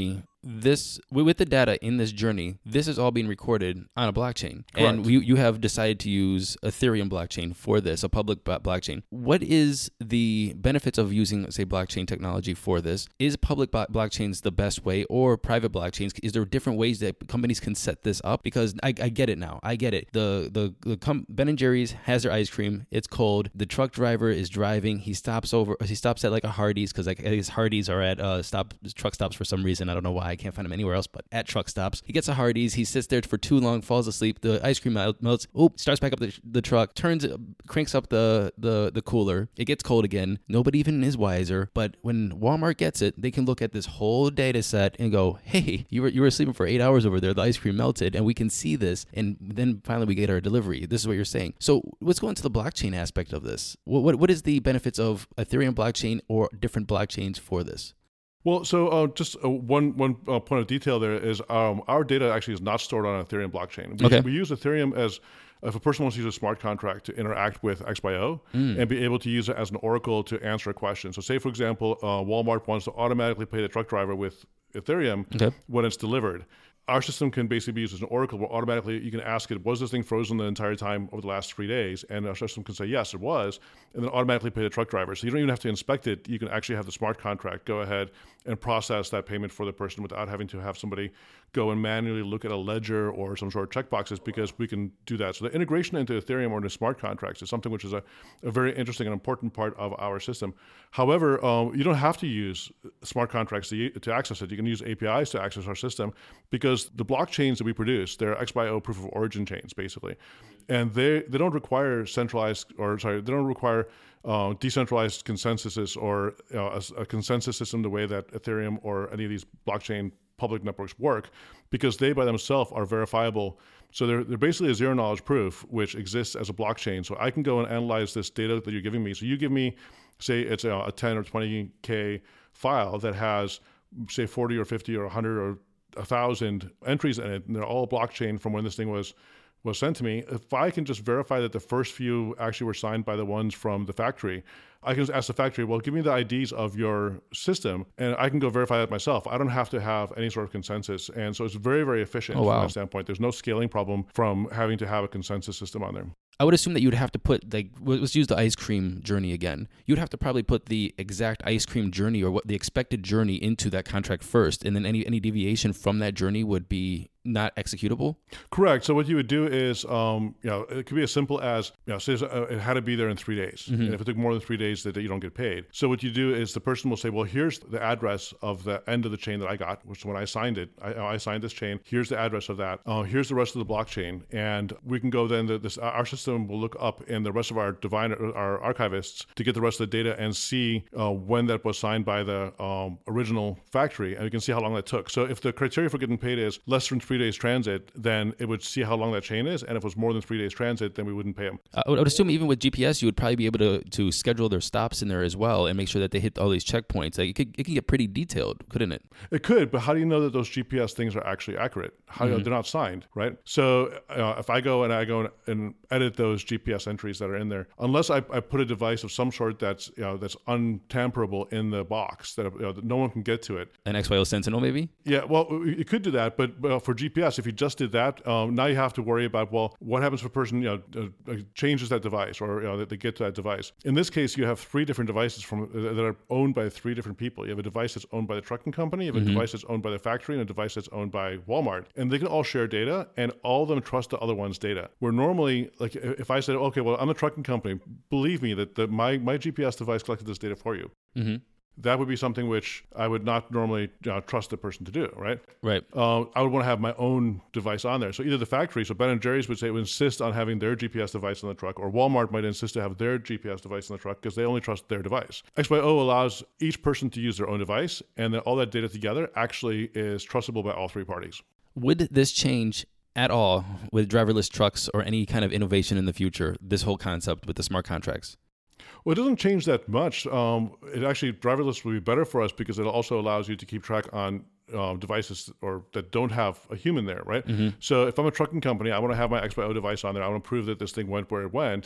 this with the data in this journey, this is all being recorded on a blockchain. Correct. And you, you have decided to use Ethereum blockchain for this, a public blockchain. What is the benefits of using, say, blockchain technology for this? Is public blockchains the best way, or private blockchains? Is there different ways that companies can set this up? Because I, I get it now. I get it. The the, the com- Ben and Jerry's has their ice cream. It's cold. The truck driver is driving. He stops over. He stops at like a Hardee's, because like I guess Hardee's are at uh, stop truck stops for some reason. I don't know why. I can't find them anywhere else, but at truck stops. He gets a Hardee's. He sits there for too long, falls asleep. The ice cream melts. Oop, starts back up the, the truck, turns, cranks up the, the, the cooler. It gets cold again. Nobody even is wiser. But when Walmart gets it, they can look at this whole data set and go, hey, you were you were sleeping for eight hours over there. The ice cream melted, and we can see this. And then finally we get our delivery. This is what you're saying. So let's go into the blockchain aspect of this. What what, what is the benefits of Ethereum blockchain or different blockchains for this? Well, so uh, just uh, one one uh, point of detail there is um, our data actually is not stored on an Ethereum blockchain. We, okay. we use Ethereum as, if a person wants to use a smart contract to interact with X Y O mm. and be able to use it as an oracle to answer a question. So say, for example, uh, Walmart wants to automatically pay the truck driver with Ethereum okay. when it's delivered. Our system can basically be used as an oracle where automatically you can ask it, was this thing frozen the entire time over the last three days? And our system can say, yes, it was, and then automatically pay the truck driver. So you don't even have to inspect it. You can actually have the smart contract go ahead and process that payment for the person without having to have somebody go and manually look at a ledger or some sort of checkboxes, because we can do that. So the integration into Ethereum or into smart contracts is something which is a, a very interesting and important part of our system. However, um, you don't have to use smart contracts to, to access it. You can use A P Is to access our system, because the blockchains that we produce, they're X Y O proof of origin chains, basically. And they, they don't require centralized, or sorry, they don't require uh, decentralized consensuses or uh, a, a consensus system the way that Ethereum or any of these blockchain public networks work, because they by themselves are verifiable. So they're, they're basically a zero knowledge proof, which exists as a blockchain. So I can go and analyze this data that you're giving me. So you give me, say it's a, a ten or twenty K file that has, say, forty or fifty or one hundred or one thousand entries in it, and they're all blockchain from when this thing was was sent to me. If I can just verify that the first few actually were signed by the ones from the factory, I can just ask the factory, well, give me the I Ds of your system, and I can go verify that myself. I don't have to have any sort of consensus. And so it's very, very efficient oh, wow. from that standpoint. There's no scaling problem from having to have a consensus system on there. I would assume that you'd have to put, like, let's use the ice cream journey again. You'd have to probably put the exact ice cream journey or what the expected journey into that contract first, and then any any deviation from that journey would be not executable? Correct. So what you would do is, um, you know, it could be as simple as, you know, say uh, it had to be there in three days. Mm-hmm. And if it took more than three days, that you don't get paid. So what you do is the person will say, well, here's the address of the end of the chain that I got, which is when I signed it. I, I signed this chain. Here's the address of that. Uh, here's the rest of the blockchain. And we can go then, the, this, our system will look up in the rest of our diviner, our archivists to get the rest of the data and see uh, when that was signed by the um, original factory. And we can see how long that took. So if the criteria for getting paid is less than three days transit, then it would see how long that chain is. And if it was more than three days transit, then we wouldn't pay them. I would assume even with G P S, you would probably be able to, to schedule their stops in there as well and make sure that they hit all these checkpoints. Like it could, it can get pretty detailed, couldn't it? It could, but how do you know that those G P S things are actually accurate? How mm-hmm. they're not signed, right? So uh, if I go and I go and edit those G P S entries that are in there, unless I, I put a device of some sort that's you know that's untamperable in the box, that, you know, that no one can get to it. An X Y O Sentinel, maybe? Yeah, well, you could do that, but uh, for G P S, if you just did that, um, now you have to worry about, well, what happens if a person you know uh, changes that device, or you know they get to that device? In this case, you have three different devices from uh, that are owned by three different people. You have a device that's owned by the trucking company, you have a mm-hmm. device that's owned by the factory, and a device that's owned by Walmart, and they can all share data, and all of them trust the other one's data. Where normally, like if I said, okay, well, I'm the trucking company, believe me that the, my my G P S device collected this data for you. Mm-hmm. That would be something which I would not normally you know, trust the person to do, right? Right. Uh, I would want to have my own device on there. So either the factory, so Ben and Jerry's would say would insist on having their G P S device on the truck, or Walmart might insist to have their G P S device on the truck because they only trust their device. X Y O allows each person to use their own device, and then all that data together actually is trustable by all three parties. Would this change at all with driverless trucks or any kind of innovation in the future, this whole concept with the smart contracts? Well, it doesn't change that much. Um, it actually, driverless will be better for us because it also allows you to keep track on uh, devices or that don't have a human there, right? Mm-hmm. So if I'm a trucking company, I want to have my X Y O device on there. I want to prove that this thing went where it went.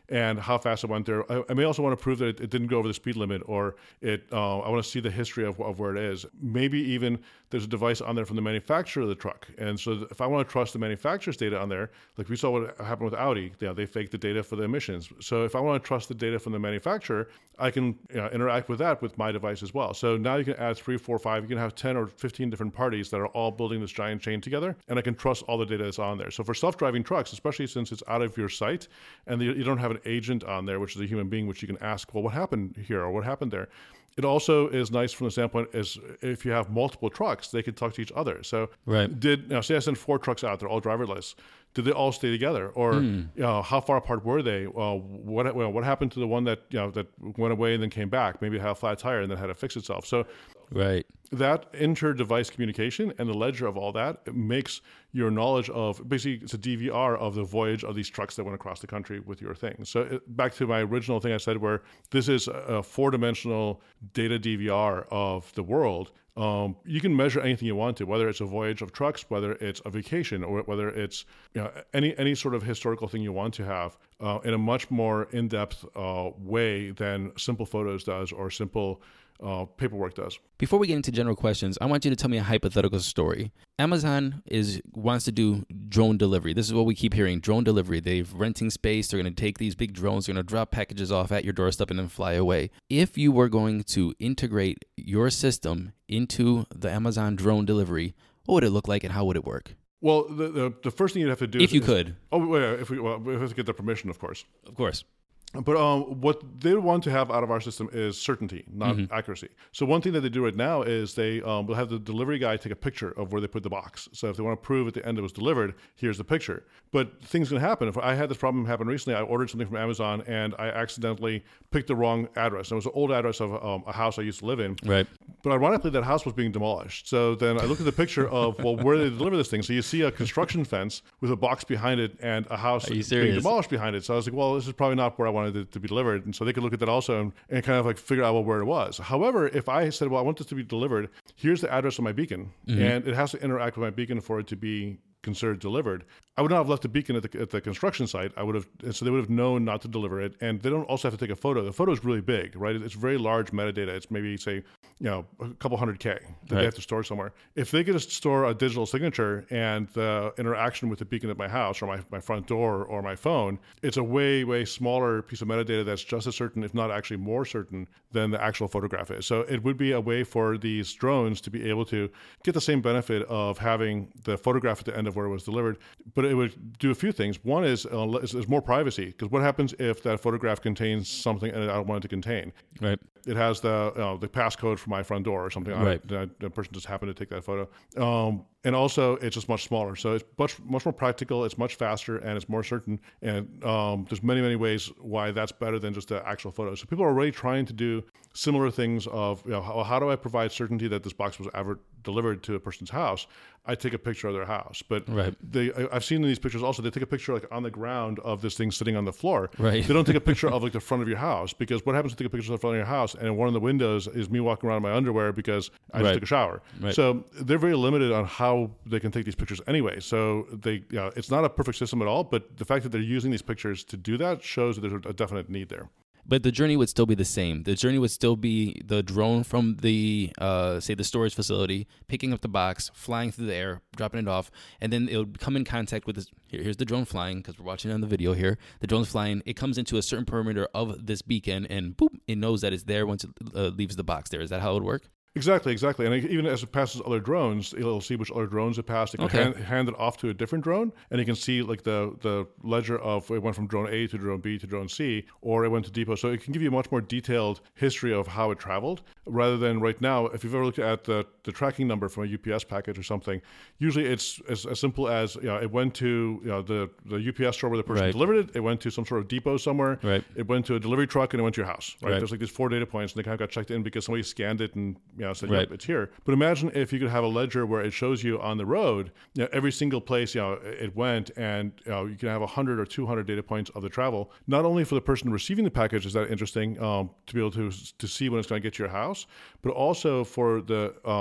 and how fast it went there. I, I may also want to prove that it, it didn't go over the speed limit, or it. Uh, I want to see the history of, of where it is. Maybe even there's a device on there from the manufacturer of the truck. And so if I want to trust the manufacturer's data on there, like we saw what happened with Audi, you know, they faked the data for the emissions. So if I want to trust the data from the manufacturer, I can you know, interact with that with my device as well. So now you can add three, four, five, you can have ten or fifteen different parties that are all building this giant chain together, and I can trust all the data that's on there. So for self-driving trucks, especially since it's out of your sight and you don't have an agent on there, which is a human being, which you can ask, well, what happened here or what happened there? It also is nice from the standpoint is if you have multiple trucks, they can talk to each other. So right. did, you know, say I send four trucks out, they're all driverless. Did they all stay together, or mm. you know, how far apart were they? Uh, what well, what happened to the one that you know that went away and then came back? Maybe it had a flat tire and then had to fix itself. So, right, that inter-device communication and the ledger of all that, it makes your knowledge of basically it's a D V R of the voyage of these trucks that went across the country with your thing. So it, back to my original thing I said, where this is a four-dimensional data D V R of the world. Um, you can measure anything you want to, whether it's a voyage of trucks, whether it's a vacation, or whether it's you know, any any sort of historical thing you want to have uh, in a much more in-depth uh, way than Simple Photos does or simple uh, paperwork does. Before we get into general questions, I want you to tell me a hypothetical story. Amazon is wants to do drone delivery. This is what we keep hearing, drone delivery. They're renting space. They're going to take these big drones. They're going to drop packages off at your doorstep and then fly away. If you were going to integrate your system into the Amazon drone delivery, what would it look like and how would it work? Well, the the, the first thing you'd have to do if is... you could. Oh, yeah, if we, well, we have to get the permission, of course. Of course. But um, what they want to have out of our system is certainty, not mm-hmm. accuracy. So one thing that they do right now is they um, will have the delivery guy take a picture of where they put the box. So if they want to prove at the end it was delivered, here's the picture. But things can happen. If I had this problem happen recently, I ordered something from Amazon and I accidentally picked the wrong address. And it was an old address of um, a house I used to live in. Right. But ironically, that house was being demolished. So then I looked at the picture of, well, where did they deliver this thing? So you see a construction fence with a box behind it and a house being demolished behind it. So I was like, well, this is probably not where I wanted it to be delivered. And so they could look at that also and, and kind of like figure out well, where it was. However, if I said, well, I want this to be delivered, here's the address of my beacon, mm-hmm. and it has to interact with my beacon for it to be considered delivered, I would not have left the beacon at the, at the construction site. I would have, so they would have known not to deliver it. And they don't also have to take a photo. The photo is really big, right? It's very large metadata. It's maybe say, you know, a couple hundred K that right. they have to store somewhere. If they could just store a digital signature and the interaction with the beacon at my house or my, my front door or my phone, it's a way, way smaller piece of metadata that's just as certain, if not actually more certain than the actual photograph is. So it would be a way for these drones to be able to get the same benefit of having the photograph at the end of where it was delivered, but it would do a few things. One is, uh, is, is more privacy, because what happens if that photograph contains something and I don't want it to contain? Right. It has the uh, the passcode for my front door or something on right. it. The, the person just happened to take that photo. Um, and also, it's just much smaller. So it's much much more practical, it's much faster, and it's more certain. And um, there's many, many ways why that's better than just the actual photo. So people are already trying to do similar things of, you know, how, how do I provide certainty that this box was ever delivered to a person's house? I take a picture of their house. But right. they, I, I've seen in these pictures also, they take a picture like on the ground of this thing sitting on the floor. Right. They don't take a picture of like the front of your house, because what happens if you take a picture of the front of your house and one of the windows is me walking around in my underwear because I just right. took a shower. Right. So they're very limited on how they can take these pictures anyway. So they, you know, it's not a perfect system at all, but the fact that they're using these pictures to do that shows that there's a definite need there. But the journey would still be the same. The journey would still be the drone from the, uh, say, the storage facility, picking up the box, flying through the air, dropping it off, and then it would come in contact with this. Here, here's the drone flying, because we're watching it on the video here. The drone's flying. It comes into a certain perimeter of this beacon, and boop, it knows that it's there once it uh, leaves the box there. Is that how it would work? Exactly, exactly. And even as it passes other drones, it'll see which other drones it passed. It can okay. hand, hand it off to a different drone, and you can see like the, the ledger of it went from drone A to drone B to drone C, or it went to depot. So it can give you a much more detailed history of how it traveled, rather than right now, if you've ever looked at the, the tracking number from a U P S package or something, usually it's as, as simple as, you know, it went to, you know, the, the U P S store where the person right. delivered it, it went to some sort of depot somewhere, right. it went to a delivery truck, and it went to your house. Right? Right. There's like these four data points, and they kind of got checked in because somebody scanned it and, you know, said, right. yep, it's here. But imagine if you could have a ledger where it shows you on the road, you know, every single place, you know, it went, and, you know, you can have one hundred or two hundred data points of the travel. Not only for the person receiving the package is that interesting um, to be able to to see when it's going to get to your house, but also for the um,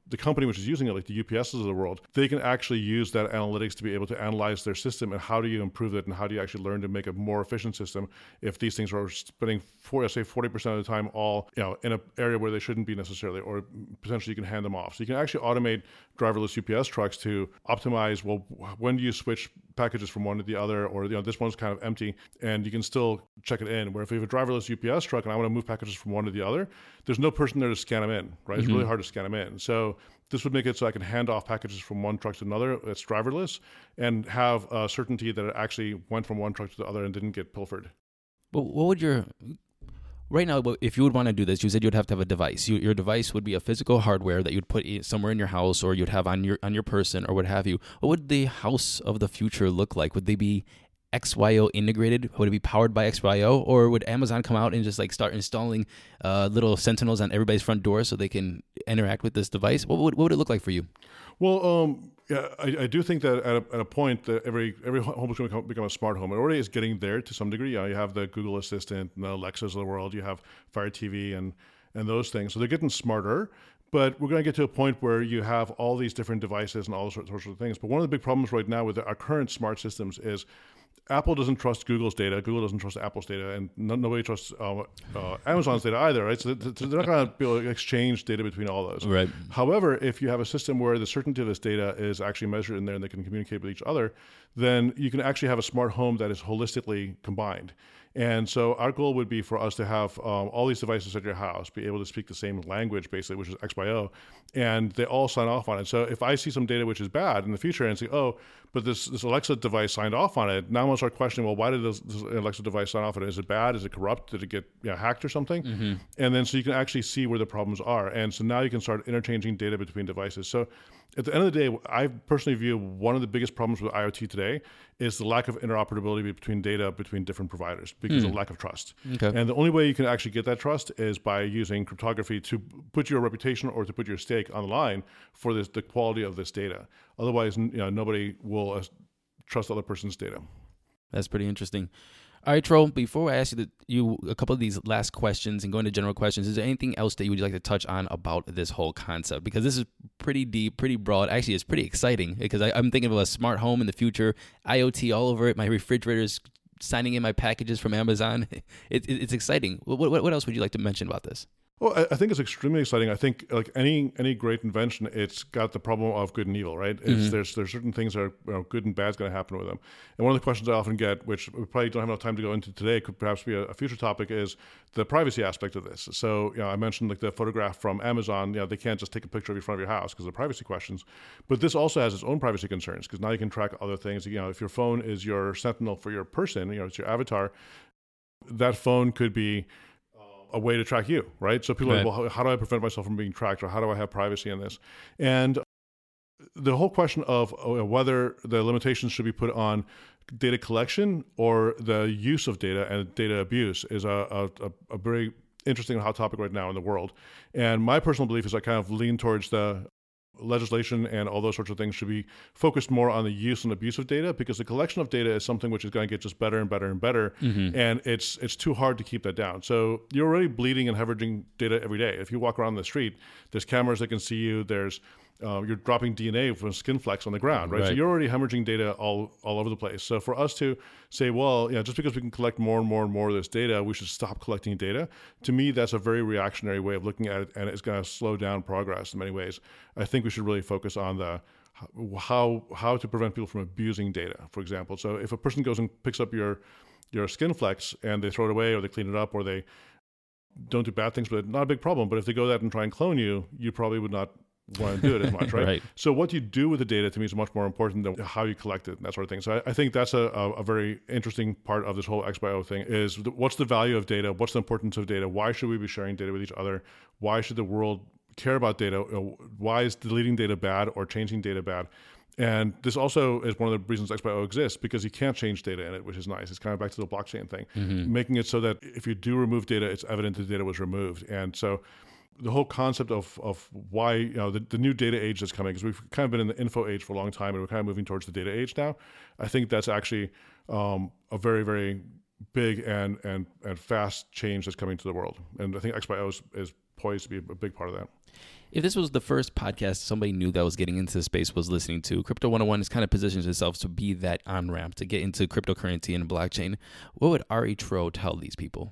the company which is using it, like the U P Ss of the world, they can actually use that analytics to be able to analyze their system and how do you improve it and how do you actually learn to make a more efficient system if these things are spending, for, say, forty percent of the time all you know in an area where they shouldn't be necessarily, or potentially you can hand them off. So you can actually automate driverless U P S trucks to optimize, well, when do you switch packages from one to the other, or you know this one's kind of empty, and you can still check it in. Where if you have a driverless U P S truck and I want to move packages from one to the other, there's no person there to scan them in, right? It's Mm-hmm. really hard to scan them in. So this would make it so I can hand off packages from one truck to another that's driverless and have a certainty that it actually went from one truck to the other and didn't get pilfered. Well, what would your right now, if you would want to do this, you said you'd have to have a device. You, your device would be a physical hardware that you'd put somewhere in your house, or you'd have on your on your person, or what have you. What would the house of the future look like? Would they be X Y O integrated? Would it be powered by X Y O, or would Amazon come out and just like start installing uh, little sentinels on everybody's front door so they can interact with this device? What would what would it look like for you? Well, um, yeah, I, I do think that at a, at a point that every every home is going to become a smart home. It already is getting there to some degree. You know, you have the Google Assistant and the Alexas of the world. You have Fire T V and and those things. So they're getting smarter. But we're going to get to a point where you have all these different devices and all those sorts of things. But one of the big problems right now with our current smart systems is Apple doesn't trust Google's data. Google doesn't trust Apple's data, and no, nobody trusts uh, uh, Amazon's data either, right? So they're not going to be able to exchange data between all those. Right. However, if you have a system where the certainty of this data is actually measured in there and they can communicate with each other, then you can actually have a smart home that is holistically combined. And so our goal would be for us to have um, all these devices at your house be able to speak the same language, basically, which is X Y O, and they all sign off on it. So if I see some data which is bad in the future and say, oh, but this, this Alexa device signed off on it, now I'm going to start questioning, well, why did this, this Alexa device sign off on it? Is it bad? Is it corrupt? Did it get you know, hacked or something? Mm-hmm. And then so you can actually see where the problems are. And so now you can start interchanging data between devices. So at the end of the day, I personally view one of the biggest problems with IoT today is the lack of interoperability between data between different providers because mm. of lack of trust. Okay. And the only way you can actually get that trust is by using cryptography to put your reputation or to put your stake on the line for this, the quality of this data. Otherwise, you know, nobody will uh, trust other person's data. That's pretty interesting. All right, Tro, before I ask you, the, you a couple of these last questions and go into general questions, is there anything else that you would like to touch on about this whole concept? Because this is pretty deep, pretty broad. Actually, it's pretty exciting because I, I'm thinking of a smart home in the future, IoT all over it. My refrigerator's signing in my packages from Amazon. It, it, it's exciting. What, what, what else would you like to mention about this? Well, I, I think it's extremely exciting. I think like any any great invention, it's got the problem of good and evil, right? It's, mm-hmm. There's there's certain things that are you know, good and bad is going to happen with them. And one of the questions I often get, which we probably don't have enough time to go into today, could perhaps be a, a future topic, is the privacy aspect of this. So you know, I mentioned like the photograph from Amazon. You know, they can't just take a picture of you in front of your house because of the privacy questions. But this also has its own privacy concerns because now you can track other things. You know, if your phone is your sentinel for your person, you know, it's your avatar, that phone could be a way to track you, right? So people right. are like, well, how do I prevent myself from being tracked, or how do I have privacy in this? And the whole question of whether the limitations should be put on data collection or the use of data and data abuse is a, a, a very interesting and hot topic right now in the world. And my personal belief is I kind of lean towards the legislation and all those sorts of things should be focused more on the use and abuse of data, because the collection of data is something which is going to get just better and better and better. Mm-hmm. And it's it's too hard to keep that down. So you're already bleeding and hemorrhaging data every day. If you walk around the street, there's cameras that can see you. There's Uh, you're dropping D N A from skin flecks on the ground, right? right? So you're already hemorrhaging data all, all over the place. So for us to say, well, you know, just because we can collect more and more and more of this data, we should stop collecting data. To me, that's a very reactionary way of looking at it, and it's going to slow down progress in many ways. I think we should really focus on the how how to prevent people from abusing data, for example. So if a person goes and picks up your your skin flecks and they throw it away, or they clean it up, or they don't do bad things, but not a big problem. But if they go that and try and clone you, you probably would not want to do it as much, right? right? So what you do with the data to me is much more important than how you collect it and that sort of thing. So I, I think that's a, a, a very interesting part of this whole X Y O thing is the, what's the value of data? What's the importance of data? Why should we be sharing data with each other? Why should the world care about data? Why is deleting data bad or changing data bad? And this also is one of the reasons X Y O exists, because you can't change data in it, which is nice. It's kind of back to the blockchain thing, mm-hmm. making it so that if you do remove data, it's evident the data was removed. And so the whole concept of of why, you know, the, the new data age that's coming, because we've kind of been in the info age for a long time and we're kind of moving towards the data age now. I think that's actually um, a very, very big and, and, and fast change that's coming to the world. And I think X Y O is, is poised to be a big part of that. If this was the first podcast somebody new that was getting into the space was listening to, Crypto one oh one has kind of positioned itself to be that on-ramp to get into cryptocurrency and blockchain. What would Ari Tro tell these people?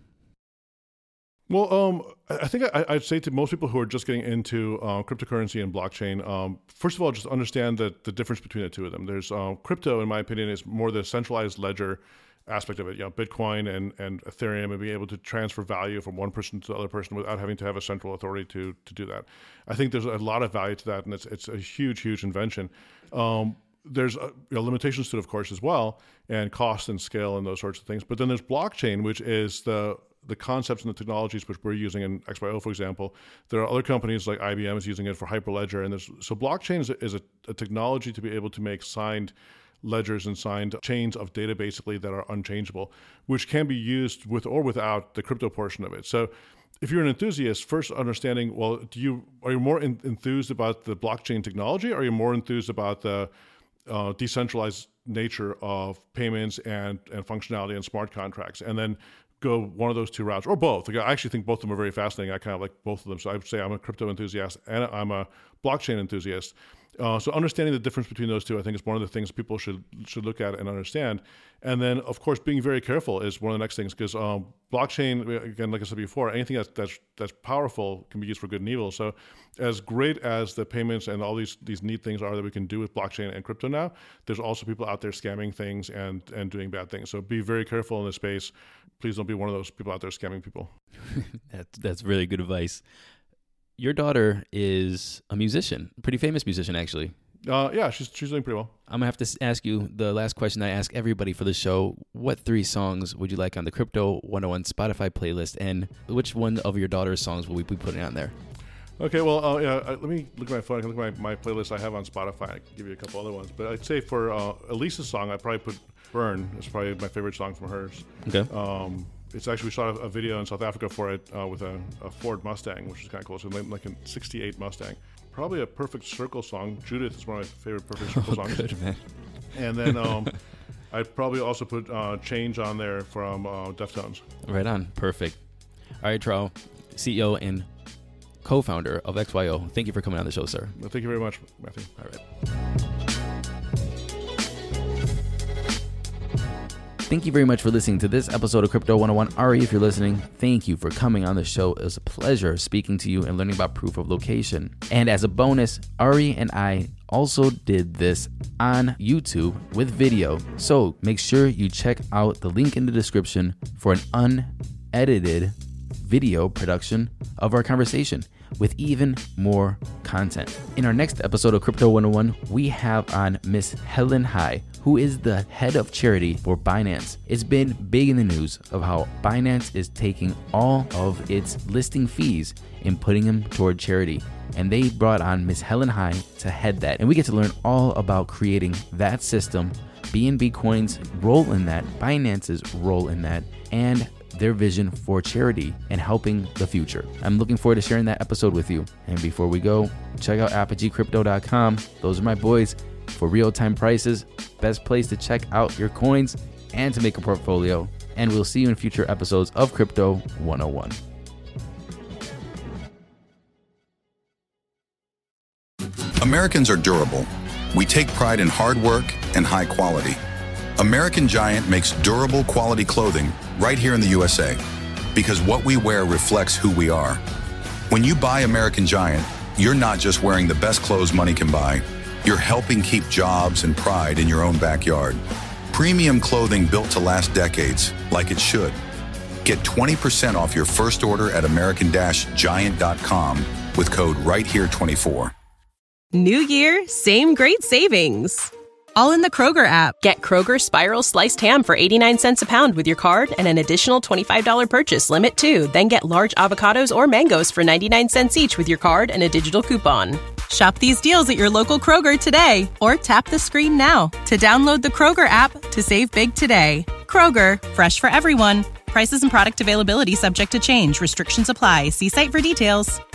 Well, um, I think I, I'd say to most people who are just getting into uh, cryptocurrency and blockchain, um, first of all, just understand that the difference between the two of them. There's uh, crypto, in my opinion, is more the centralized ledger aspect of it. You know, Bitcoin and, and Ethereum, and being able to transfer value from one person to the other person without having to have a central authority to to do that. I think there's a lot of value to that, and it's it's a huge, huge invention. Um, there's uh, you know, limitations to it, of course, as well, and cost and scale and those sorts of things. But then there's blockchain, which is the the concepts and the technologies which we're using in X Y O, for example. There are other companies like I B M is using it for Hyperledger, and there's so blockchain is, a, is a, a technology to be able to make signed ledgers and signed chains of data basically that are unchangeable, which can be used with or without the crypto portion of it. So if you're an enthusiast, first understanding, well, do you are you more in, enthused about the blockchain technology, or are you more enthused about the uh, decentralized nature of payments and, and functionality and smart contracts? And then go one of those two routes, or both. Like, I actually think both of them are very fascinating. I kind of like both of them. So I would say I'm a crypto enthusiast and I'm a blockchain enthusiast. Uh, so understanding the difference between those two, I think, is one of the things people should should look at and understand. And then, of course, being very careful is one of the next things, because um, blockchain, again, like I said before, anything that's, that's that's powerful can be used for good and evil. So as great as the payments and all these these neat things are that we can do with blockchain and crypto now, there's also people out there scamming things and, and doing bad things. So be very careful in this space. Please don't be one of those people out there scamming people. that's, that's really good advice. Your daughter is a musician, a pretty famous musician, actually. Uh, yeah, she's she's doing pretty well. I'm going to have to ask you the last question I ask everybody for the show. What three songs would you like on the Crypto one oh one Spotify playlist, and which one of your daughter's songs will we be putting on there? Okay, well, uh, yeah, let me look at my phone. I can look at my, my playlist I have on Spotify. I can give you a couple other ones. But I'd say for uh, Elisa's song, I'd probably put Burn. It's probably my favorite song from hers. Okay. Um, It's actually, we shot a, a video in South Africa for it uh, with a, a Ford Mustang, which is kind of cool. So like, like a sixty-eight Mustang. Probably a Perfect Circle song. Judith is one of my favorite Perfect Circle oh, songs. Good, man. And then um, I'd probably also put uh, Change on there from uh, Deftones. Right on. Perfect. All right, Tro, C E O and co-founder of X Y O. Thank you for coming on the show, sir. Well, thank you very much, Matthew. All right. Thank you very much for listening to this episode of Crypto one oh one. Ari, if you're listening, thank you for coming on the show. It was a pleasure speaking to you and learning about proof of location. And as a bonus, Ari and I also did this on YouTube with video. So make sure you check out the link in the description for an unedited video production of our conversation with even more content. In our next episode of Crypto one oh one, we have on Miss Helen Hai, who is the head of charity for Binance. It's been big in the news of how Binance is taking all of its listing fees and putting them toward charity. And they brought on Miss Helen Hai to head that. And we get to learn all about creating that system, B N B Coin's role in that, Binance's role in that, and their vision for charity and helping the future. I'm looking forward to sharing that episode with you. And before we go, check out apogee crypto dot com. Those are my boys for real-time prices. Best place to check out your coins and to make a portfolio. And we'll see you in future episodes of Crypto one oh one. Americans are durable. We take pride in hard work and high quality. American Giant makes durable quality clothing right here in the U S A, because what we wear reflects who we are. When you buy American Giant, you're not just wearing the best clothes money can buy, you're helping keep jobs and pride in your own backyard. Premium clothing built to last decades, like it should. Get twenty percent off your first order at American Giant dot com with code right here twenty-four. New year, same great savings. All in the Kroger app. Get Kroger Spiral Sliced Ham for eighty-nine cents a pound with your card and an additional twenty-five dollars purchase limit too. Then get large avocados or mangoes for ninety-nine cents each with your card and a digital coupon. Shop these deals at your local Kroger today, or tap the screen now to download the Kroger app to save big today. Kroger, fresh for everyone. Prices and product availability subject to change. Restrictions apply. See site for details.